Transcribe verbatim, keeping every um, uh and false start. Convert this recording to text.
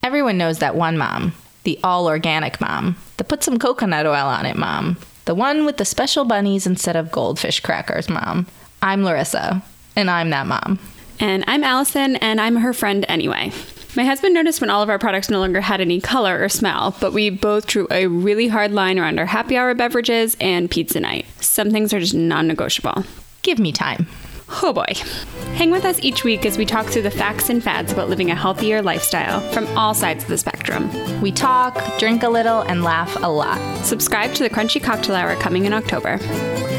Everyone knows that one mom, the all-organic mom, the put some coconut oil on it mom, the one with the special bunnies instead of goldfish crackers mom. I'm Larissa, and I'm that mom. And I'm Allison, and I'm her friend anyway. My husband noticed when all of our products no longer had any color or smell, but we both drew a really hard line around our happy hour beverages and pizza night. Some things are just non-negotiable. Give me time. Oh boy. Hang with us each week as we talk through the facts and fads about living a healthier lifestyle from all sides of the spectrum. We talk, drink a little, and laugh a lot. Subscribe to the Crunchy Cocktail Hour coming in October.